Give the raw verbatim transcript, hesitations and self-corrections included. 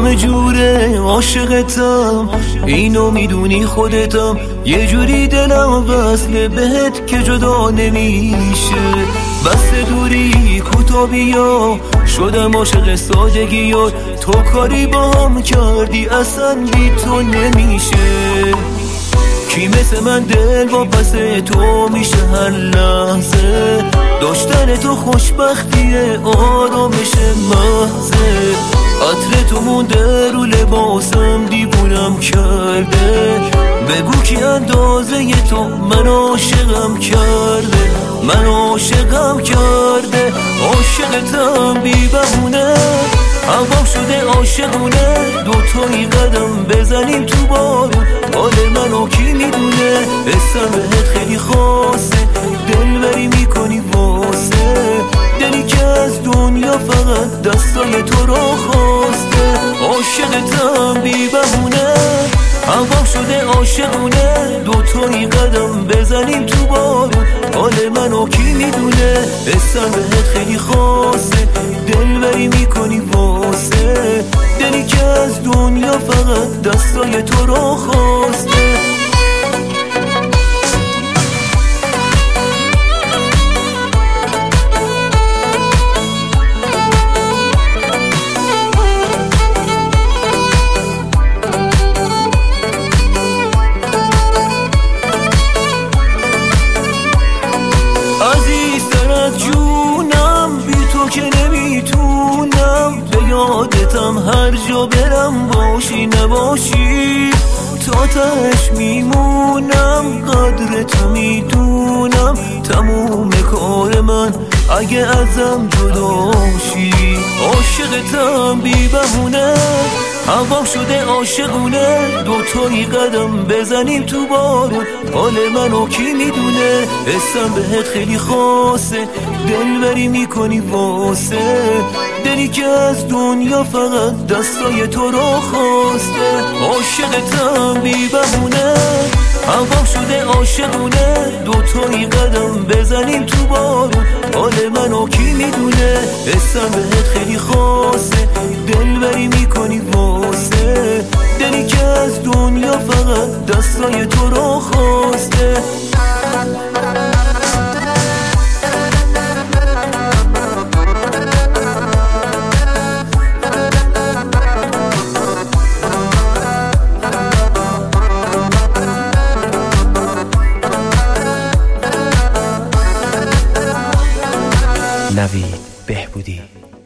همه جوره عاشقتم، اینو میدونی خودتم. یه جوری دلم وصله بهت که جدا نمیشه. بس دوری کتابیا شدم عاشق سادگیا، تو کاری با هم کردی اصلا بی تو نمیشه. کی مثل من دل واپس تو میشه هر لحظه، داشتن تو خوشبختیه آرامش محضه. عطر تو مونده رو لباسم دیوونم کرده، بگو کی اندازه تو من عاشقم کرده، من عاشقم کرده. عاشقتم بی بهونه، هوام شده عاشقونه، دوتایی قدم بزنیم تو بارون. حال منو کی میدونه، اسم بهت خیلی خاصه، دلبری میکنی واسه دلی که از دنیا فقط دستای تو رو خواسته. عاشقتم بی بهونه، هوام شده عاشقونه، دوتایی قدم بزنیم تو بارون. حال منو کی میدونه، اسم بهت خیلی خاصه، دلبری میکنی واسه دلی که از دنیا فقط دستای تو رو خواسته. عزیزتر از جونم، بی تو که نمیتونم، به یادتم هر جا برم باشی نباشی. تا تهش میمونم، قدر تو میدونم، تموم کار من اگه ازم جداشی. عاشقتم بی بهونه، هوام شده عاشقونه، دوتایی قدم بزنیم تو بارون. حال منو کی میدونه، اسم بهت خیلی خاصه، دلبری میکنی واسه دلی که از دنیا فقط دستای تو رو خواسته. عاشقتم بی بهونه، هوام شده عاشقونه، دوتایی قدم بزنیم تو بارون. حال منو کی میدونه، اسم بهت خیلی خاصه، دلبری میکنی واسه دلی که از دنیا فقط دستای تو رو خواسته. نوید بهبودی.